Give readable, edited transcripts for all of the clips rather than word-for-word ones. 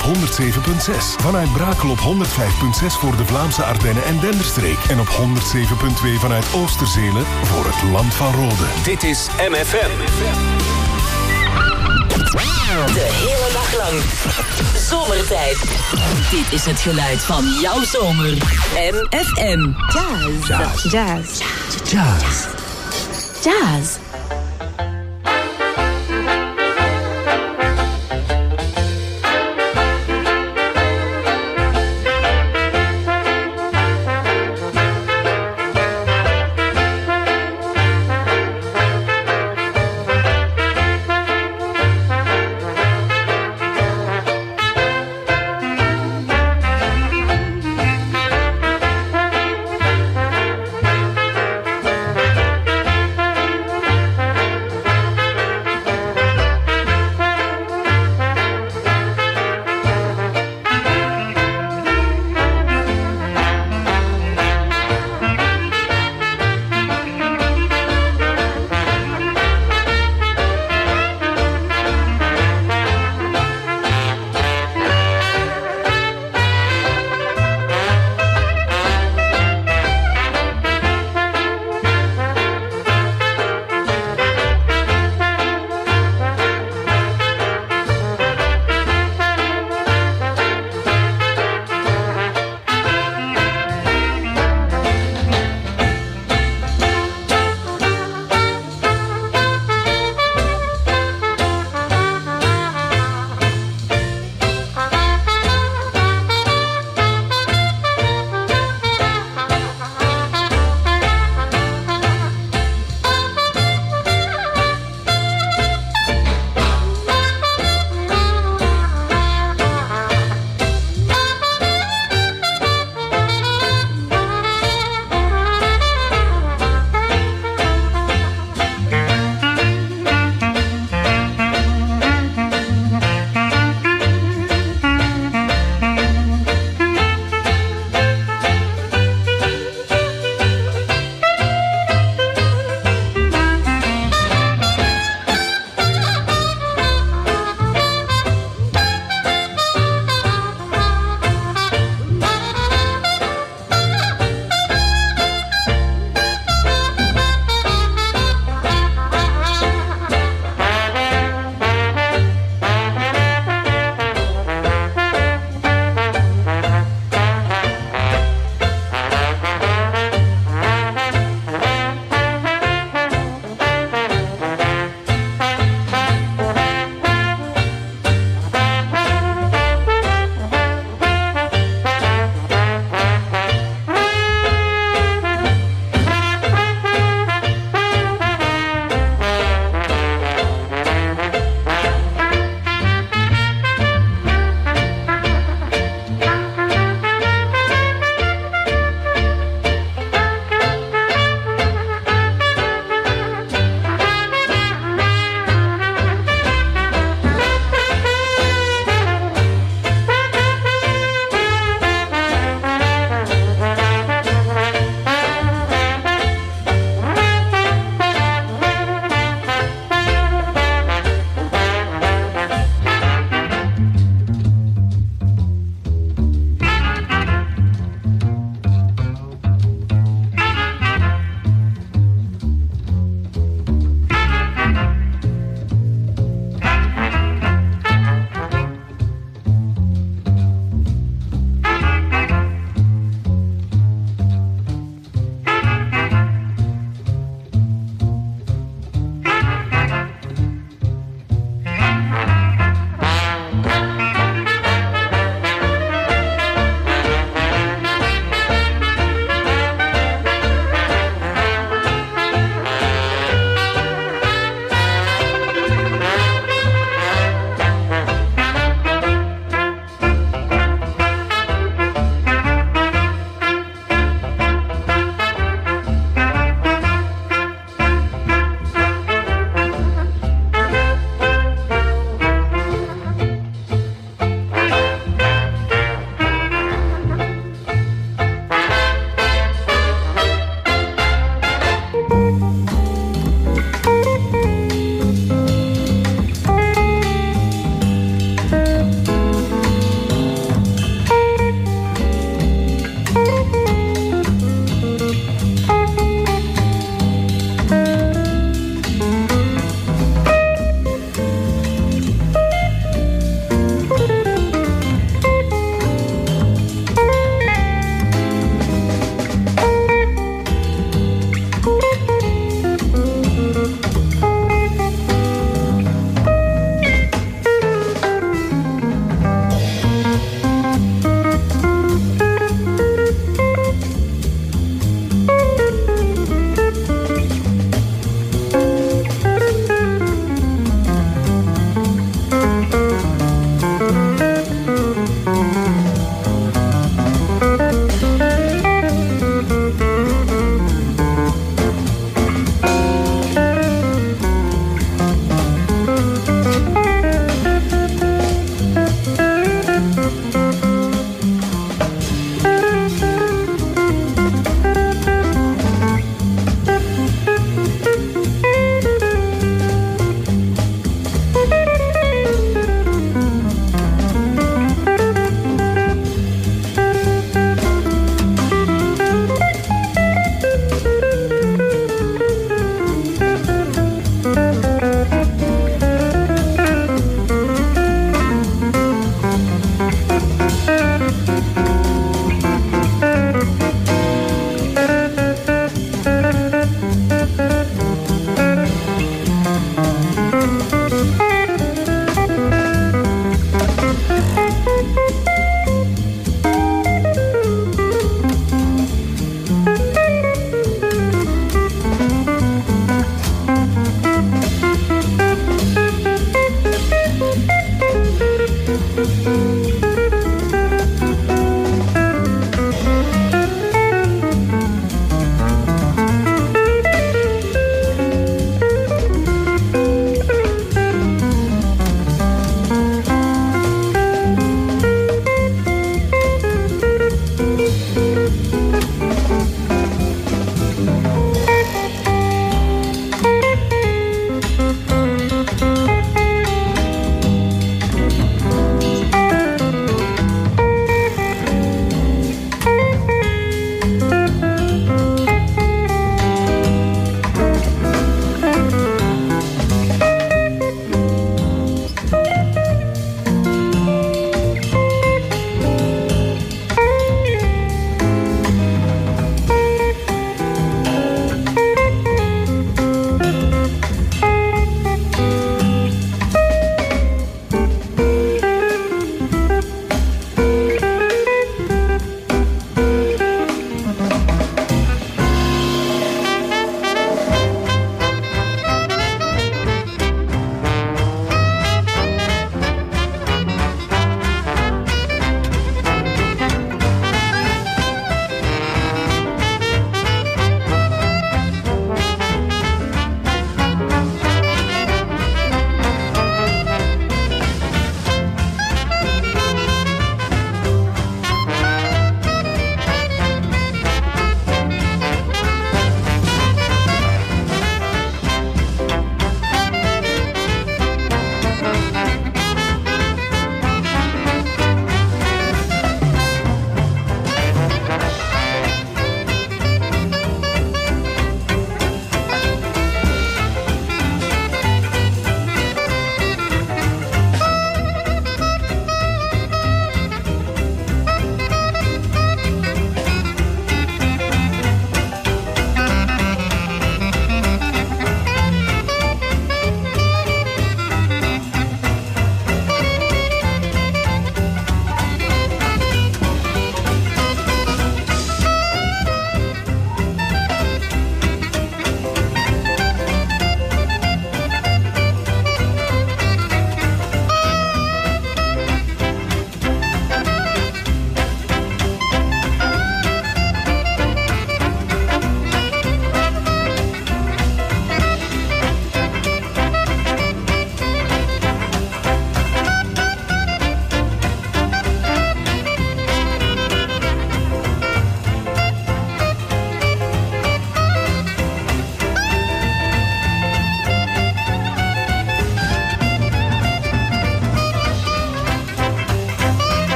op 107.6. Vanuit Brakel op 105.6 voor de Vlaamse Ardennen en Denderstreek. En op 107.2 vanuit Oosterzele voor het Land van Rode. Dit is MFM. De hele dag lang. Zomertijd. Dit is het geluid van jouw zomer. MFM. Jazz. Jazz. Jazz. Jazz. Jazz.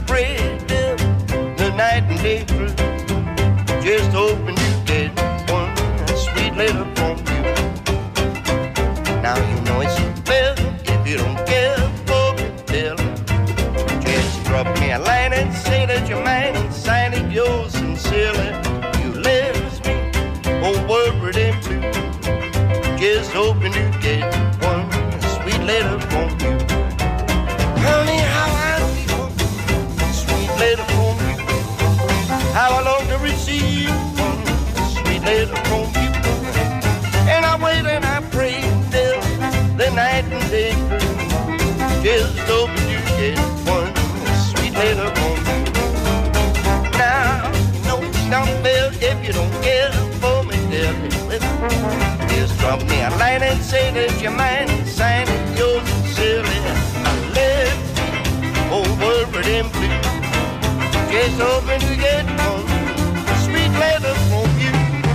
prayed till the night and day through, just hoping you get one sweet letter from you. Now you know it's fair if you don't care for me, tell her. Just drop me a line and say that you're mine and sign it yours sincerely. You left me, whole world redeemed too, just hoping you get one sweet letter from you. Honey, how I feel, sweet letter from you. How I long to receive one sweet letter from you. And I wait and I pray till the night and day through, just hoping you get one sweet letter from you. Now, you know it's not fair if you don't care for me, tell me. Just drop me a line and say that you're mine and sign it yours sincerely. Left over them blue, just hoping to get one sweet letter from you.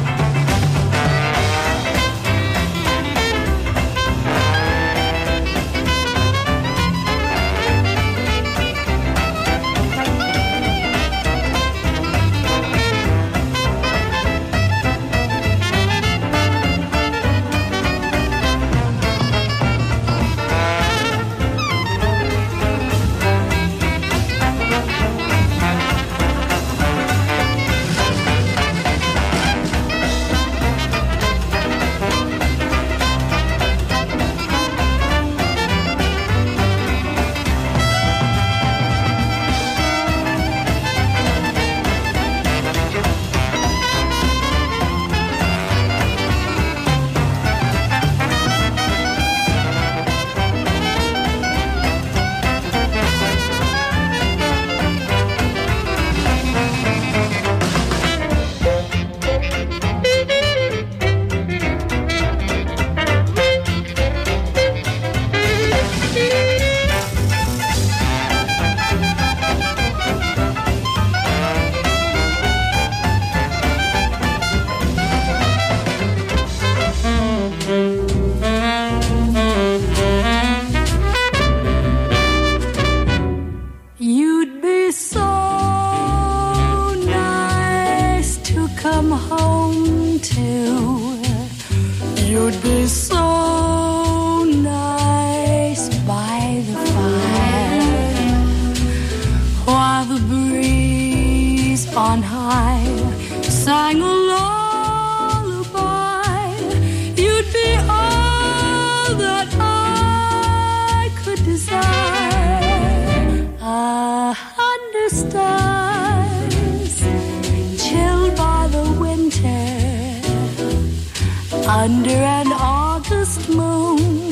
Under an August moon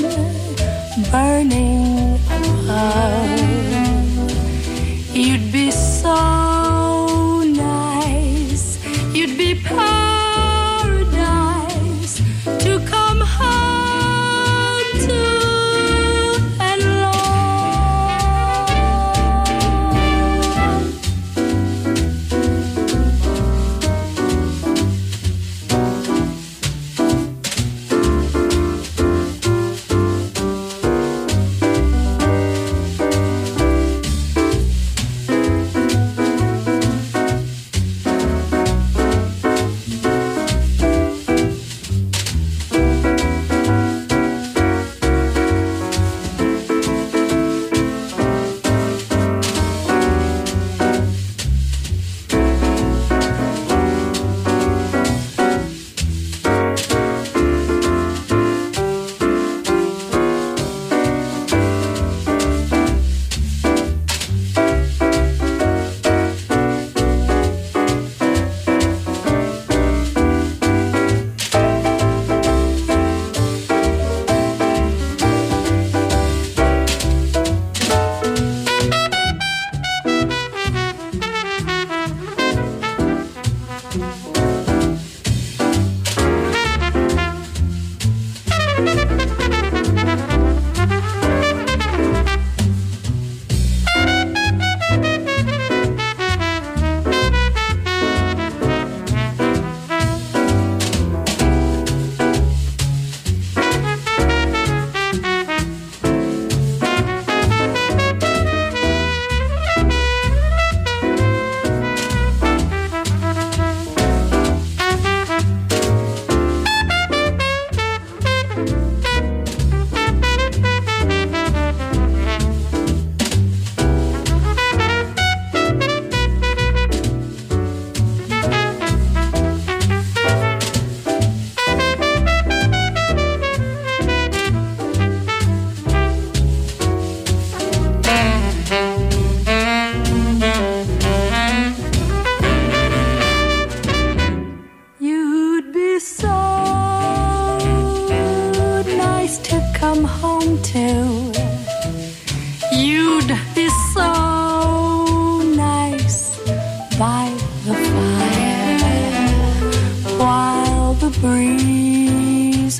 burning above, you'd be so nice, you'd be paradise to come home to and love.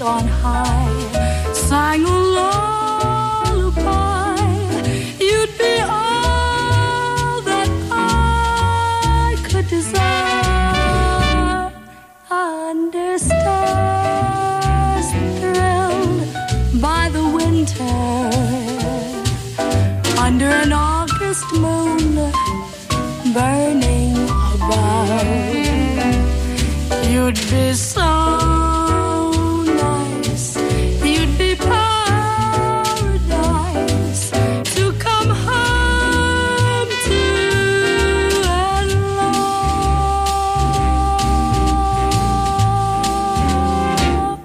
on high sang a lullaby, you'd be all that I could desire. Under stars thrilled by the winter, under an August moon burning above, you'd be so nice, you'd be paradise to come home to and love.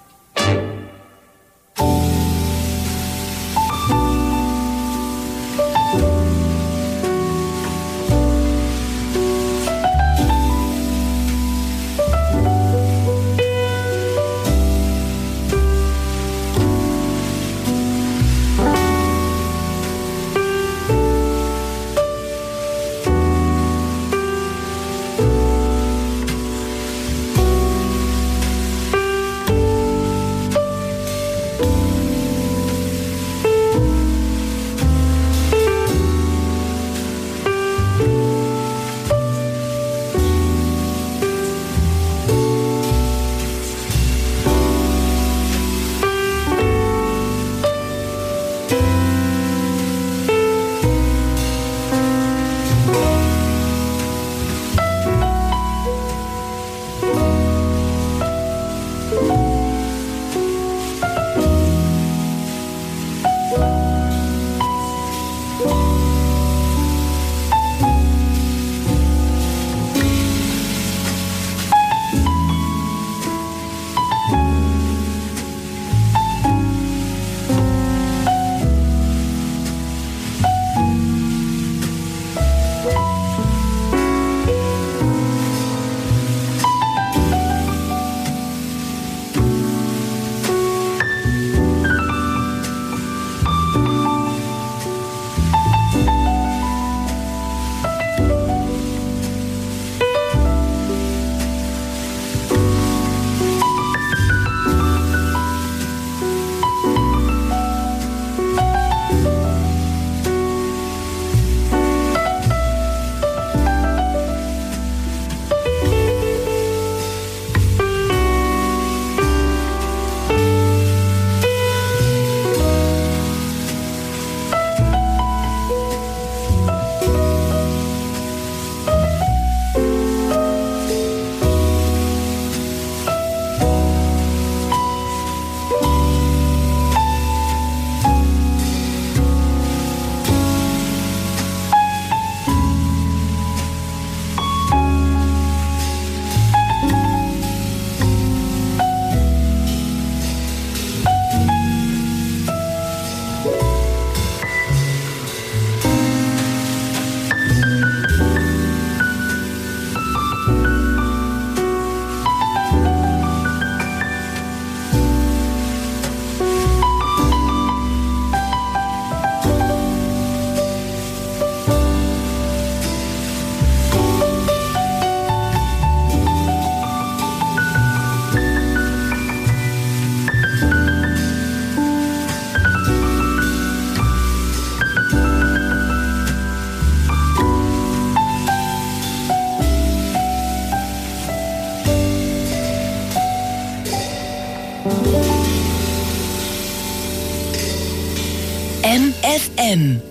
MFM.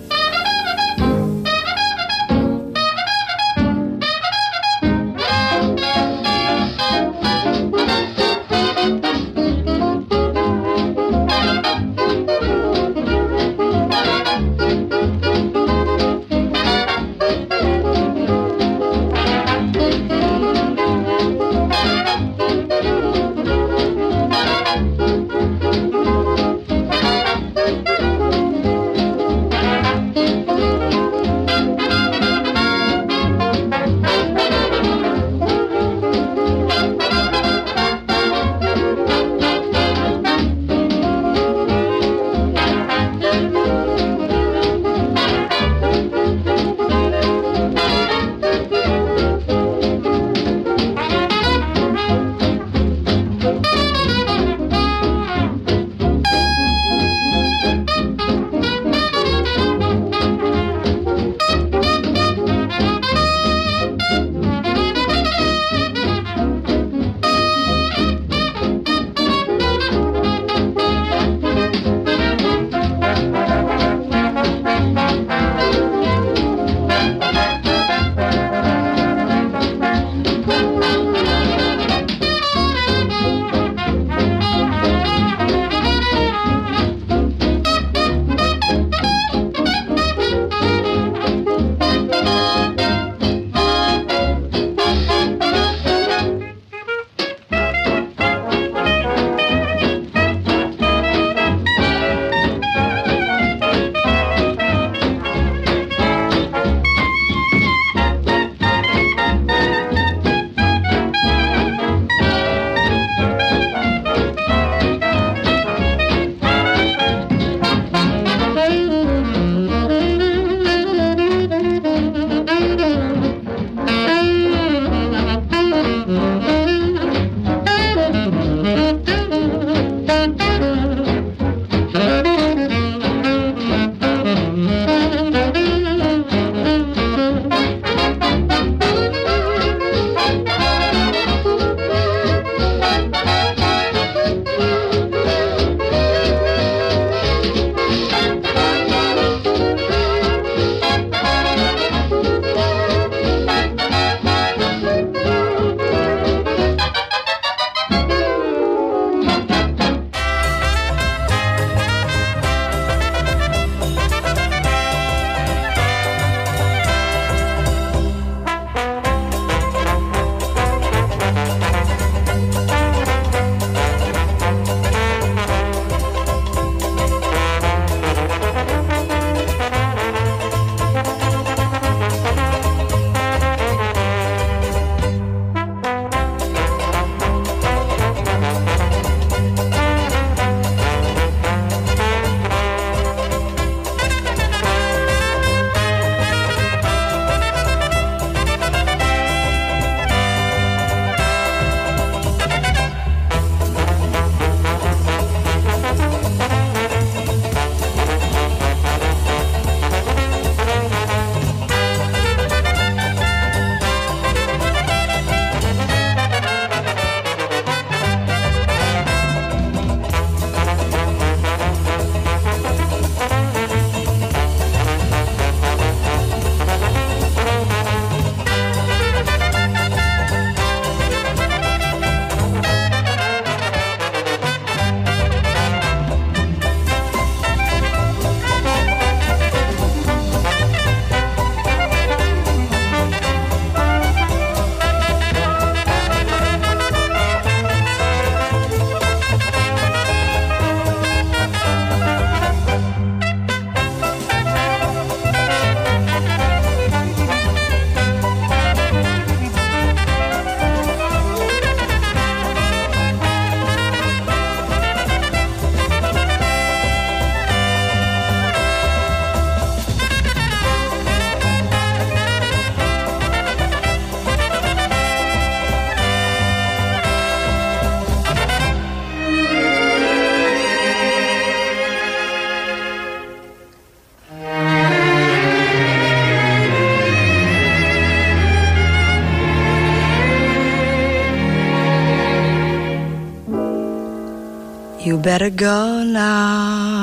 You better go now,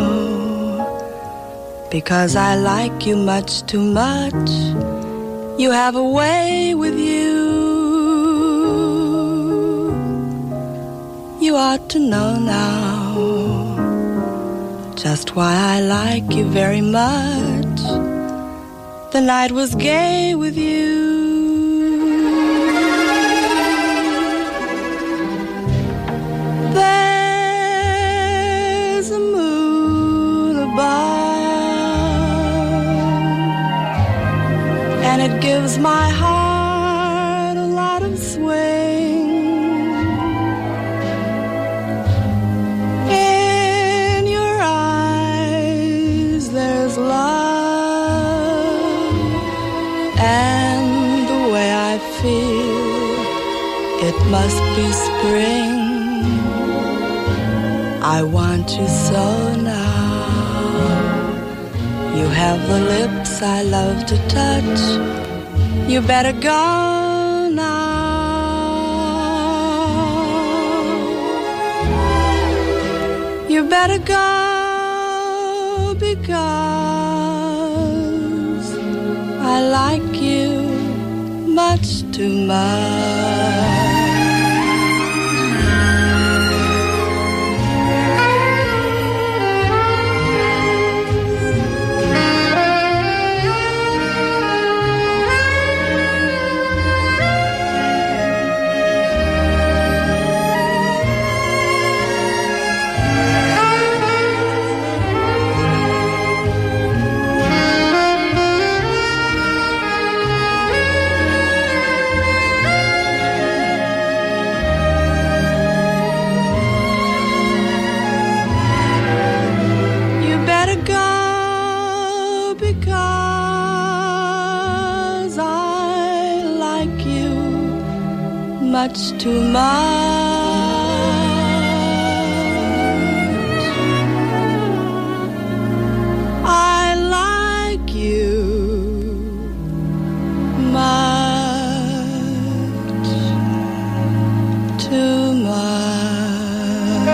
because I like you much too much. You have a way with you. You ought to know now just why I like you very much. The night was gay with you. There's a moon above, and it gives my heart a lot of swing. In your eyes there's love, and the way I feel, it must be spring. I want you so now. You have the lips I love to touch. You better go now. You better go, because I like you much too much. Much too much. I like you much too much.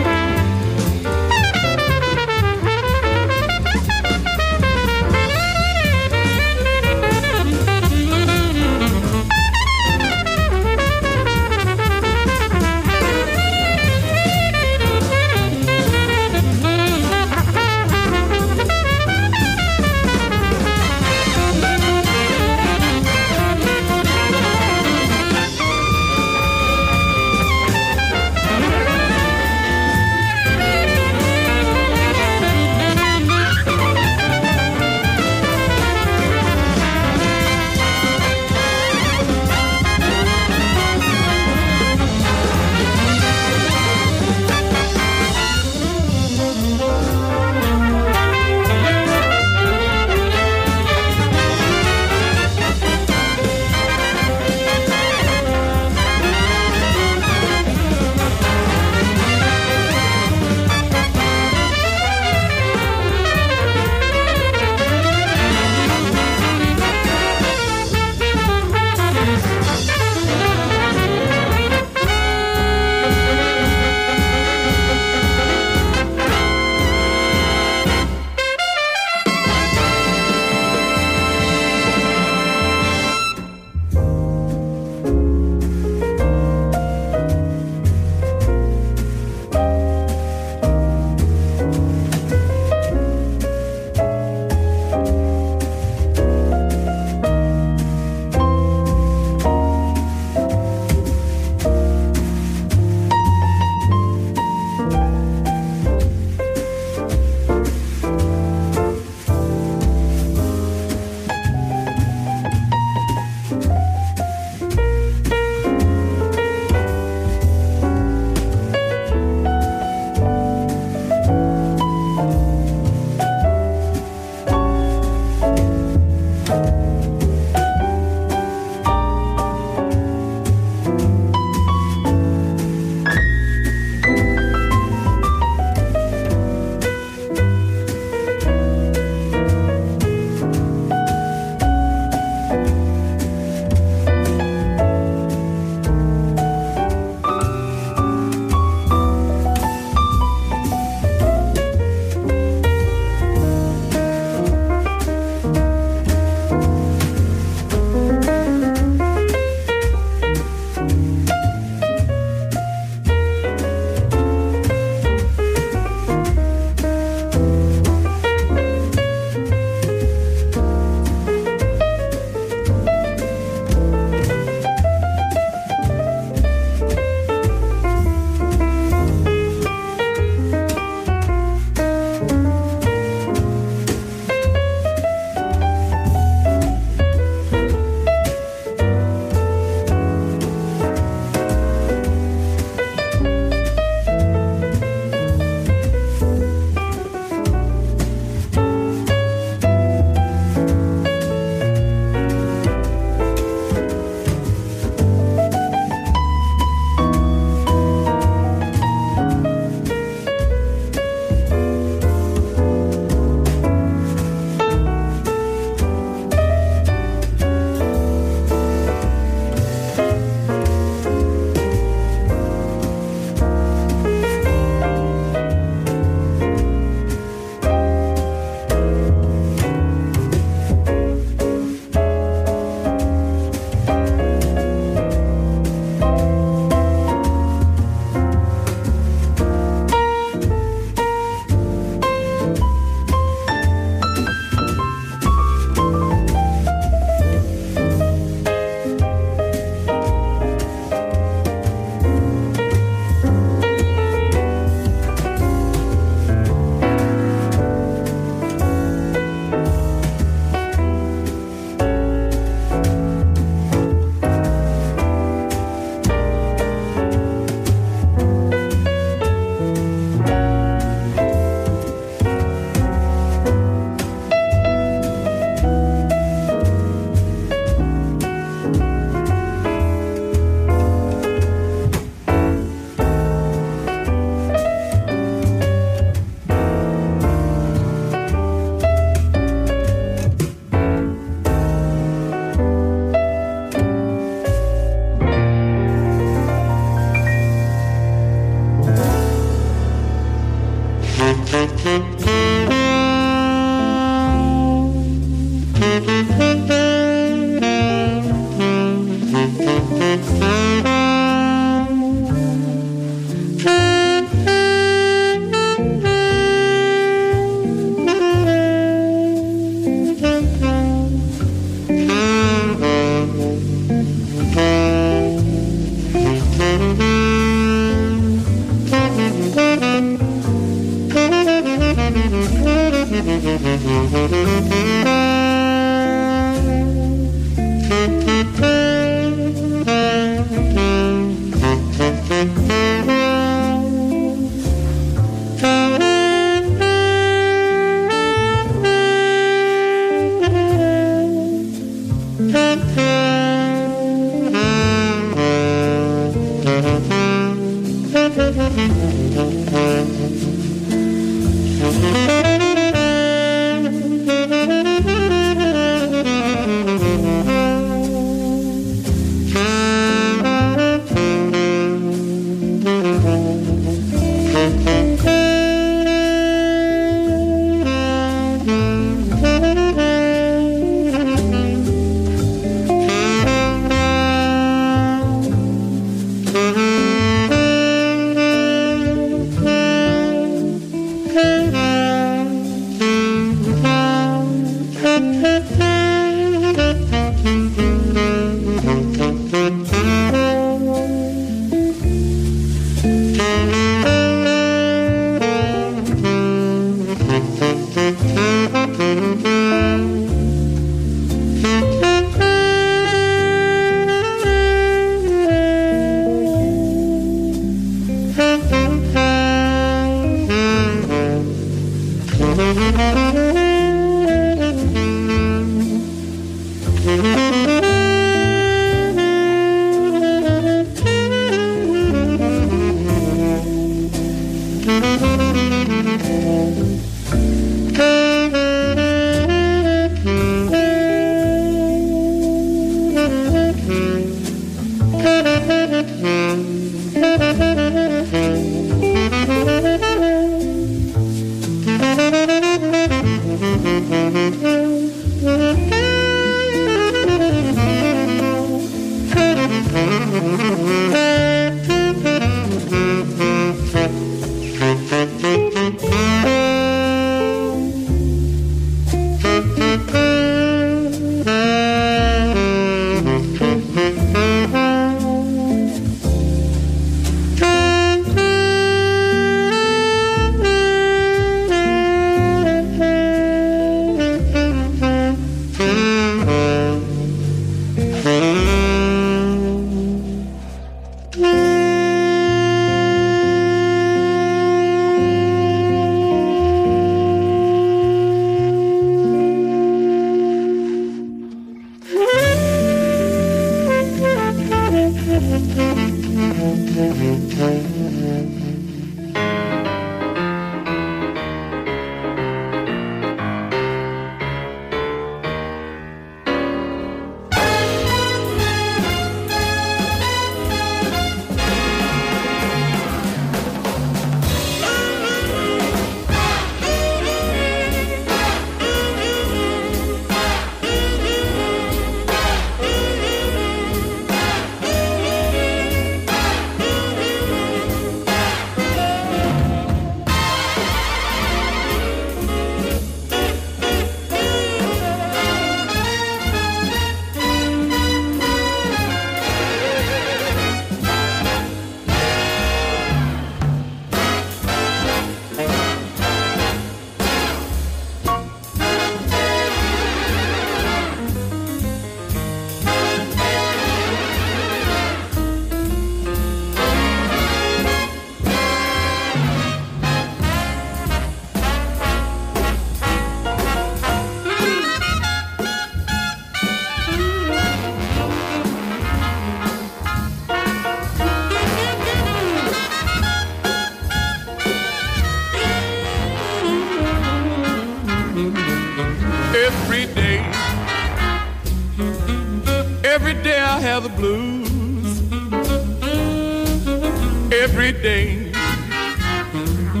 Every day I have the blues. Every day.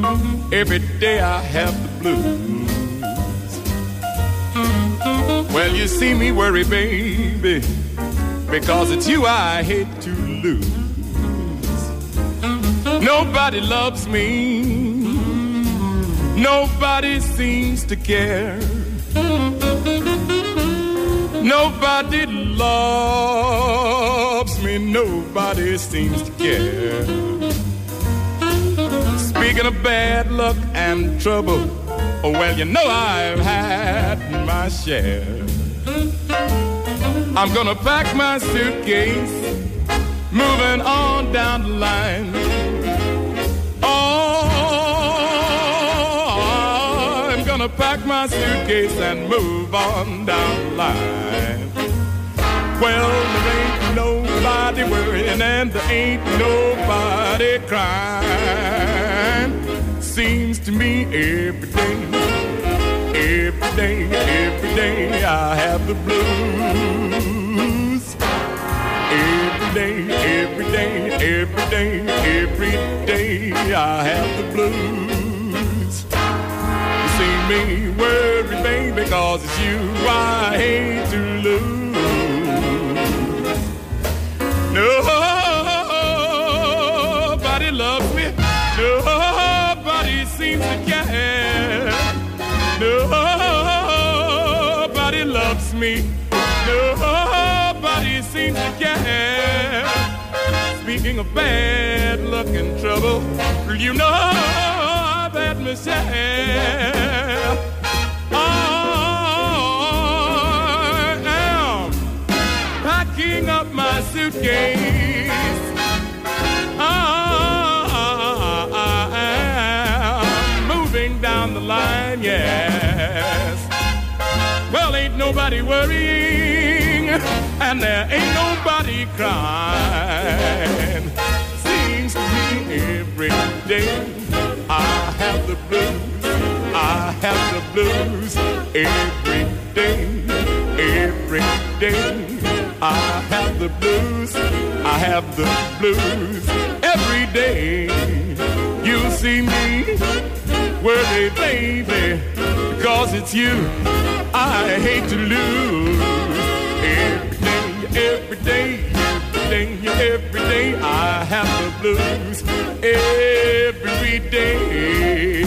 every day I have the blues. Well, you see me worry, baby, because it's you I hate to lose. Nobody loves me, nobody seems to care. Nobody loves me, nobody seems to care. Speaking of bad luck and trouble, well, you know I've had my share. I'm gonna pack my suitcase, moving on down the line. Oh, I'm gonna pack my suitcase and move on down the line. Well, there ain't nobody worrying and there ain't nobody crying. Seems to me every day I have the blues. Every day I have the blues. You see me worry, baby, cause it's you I hate to lose. Nobody loves me, nobody seems to care. Nobody loves me, nobody seems to care. Speaking of bad luck and trouble, you know I've had my share. I am packing up my suitcase. I am moving down the line, yes. Well, ain't nobody worrying, and there ain't nobody crying. Seems to me every day I have the blues. I have the blues every day. I have the blues. I have the blues every day. You see me worry, baby, because it's you I hate to lose. Every day I have the blues. Every day.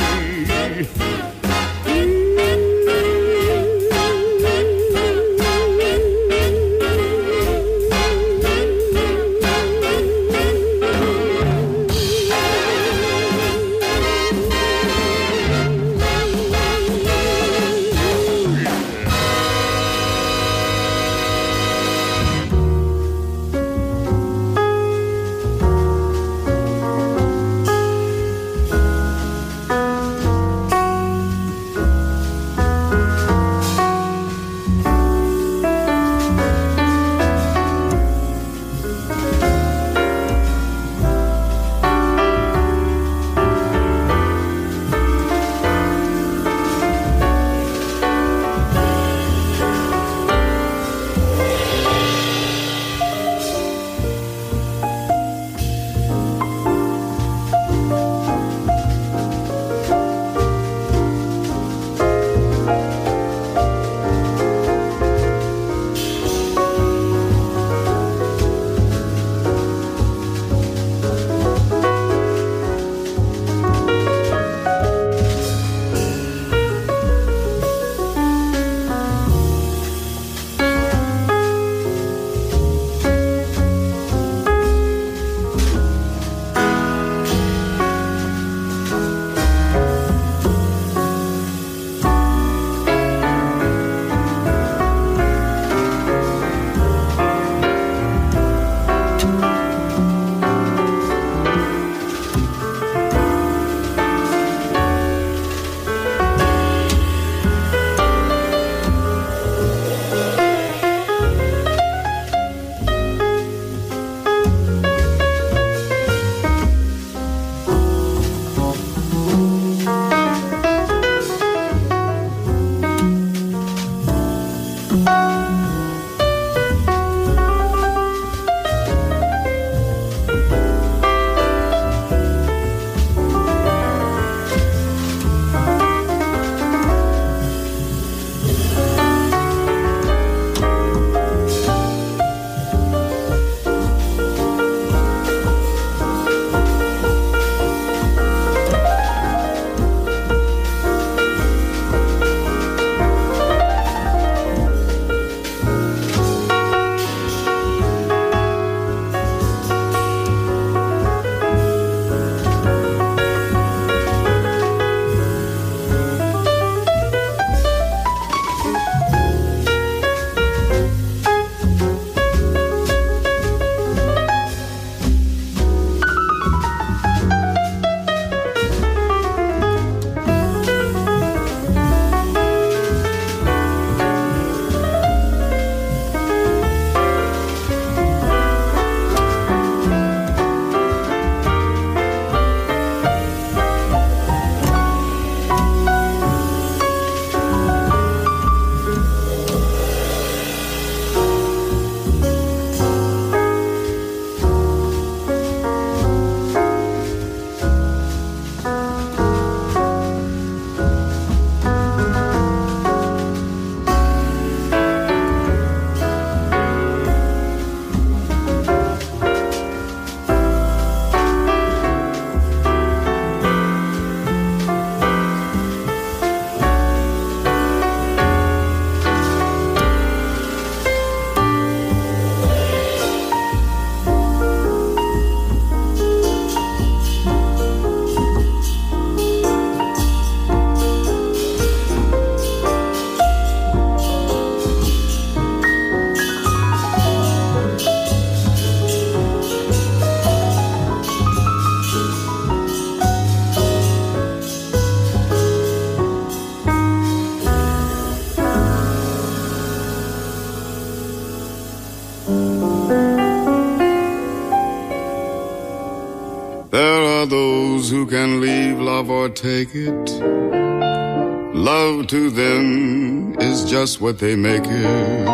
those who can leave love or take it. Love to them is just what they make it.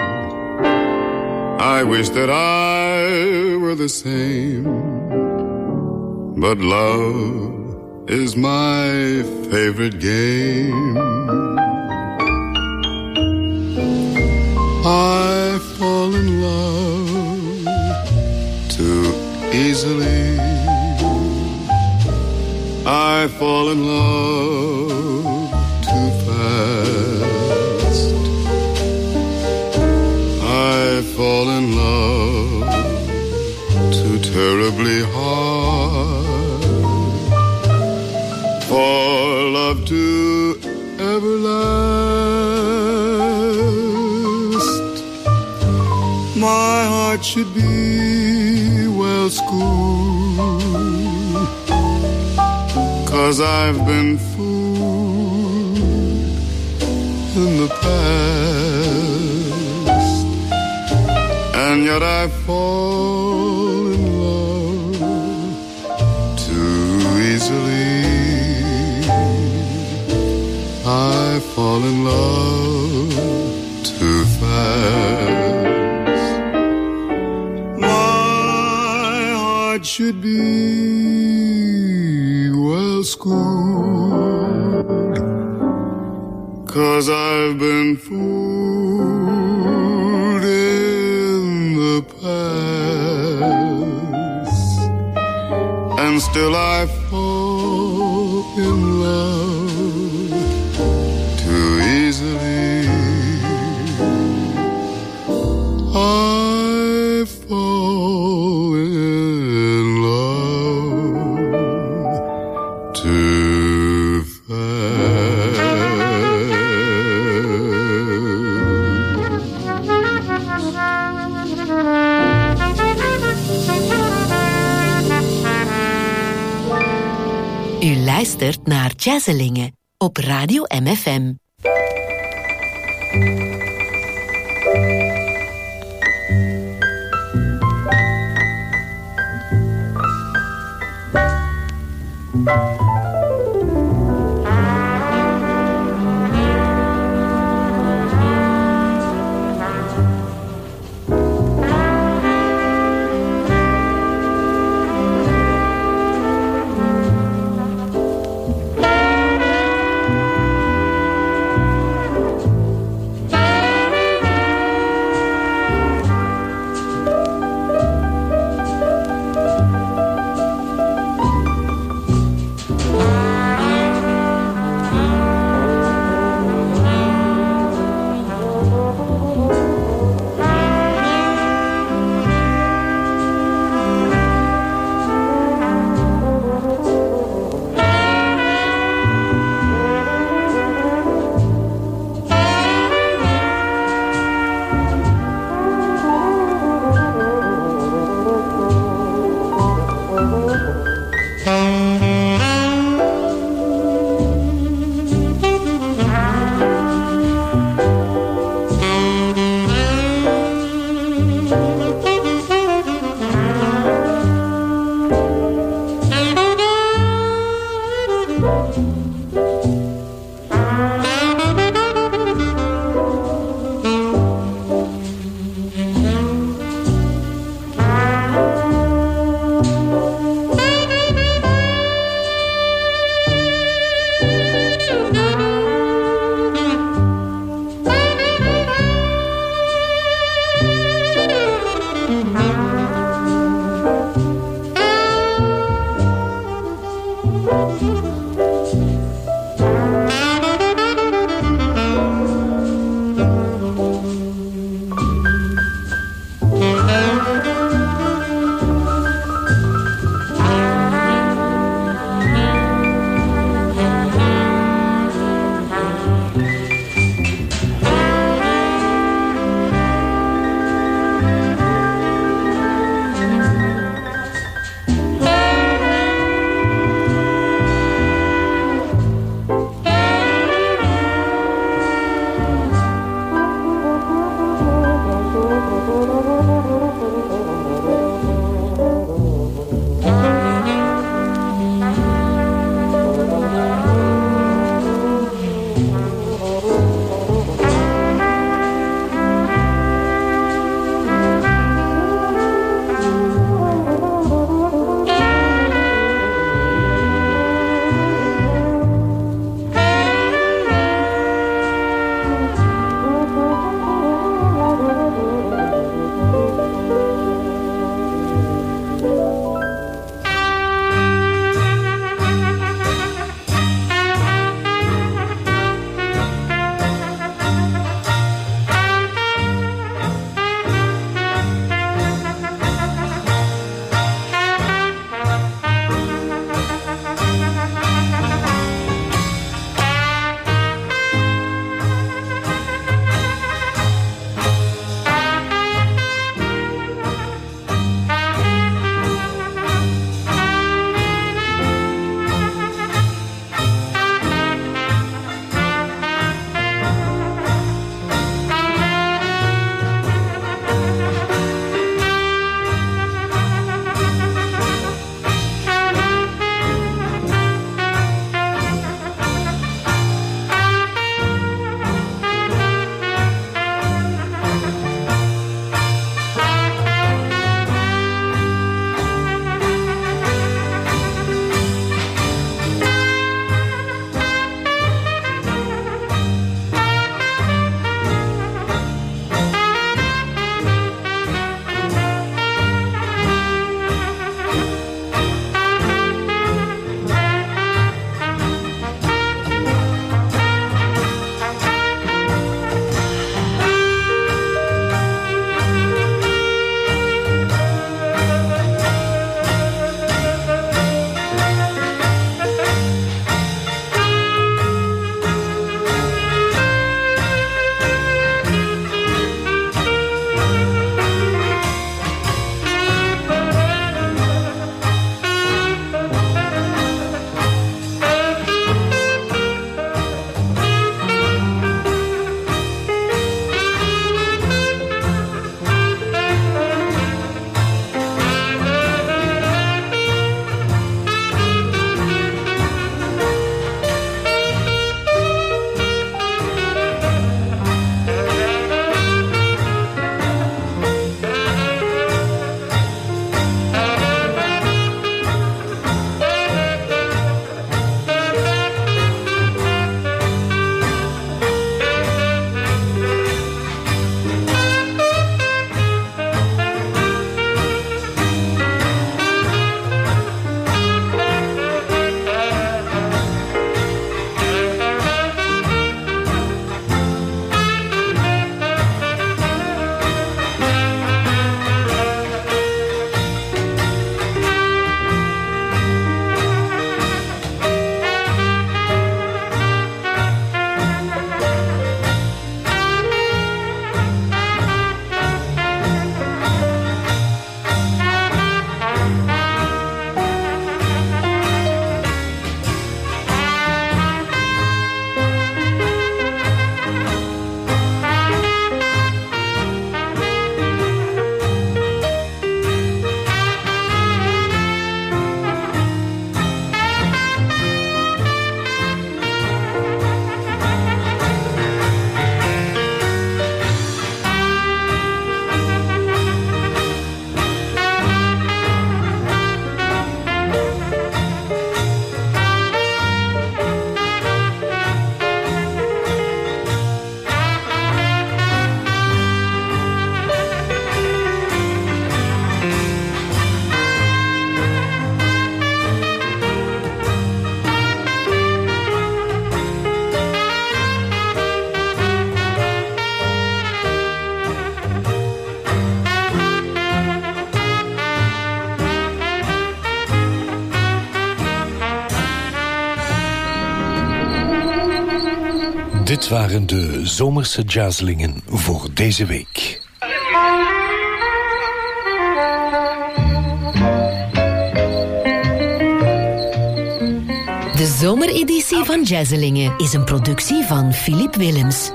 I wish that I were the same, but love is my favorite game. I fall in love too easily. I fall in love too fast. I fall in love too terribly hard for love to ever last. My heart should be well schooled, 'cause I've been fooled in the past, and yet I fall in love too easily. I fall in love too fast. My heart should be well schooled, 'cause I've been fooled in the past, and still I fall in love too easily. I fall in love too U luistert naar Jazzelingen op Radio MFM. Dit waren de zomerse jazzlingen voor deze week. De zomereditie van Jazzelingen is een productie van Philippe Willems.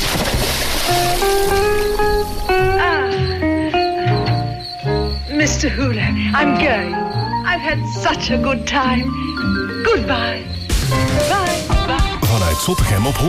Mr. Hooler, I'm going. I've had such a good time. Goodbye. Bye. Bye. Vanuit Zottegem op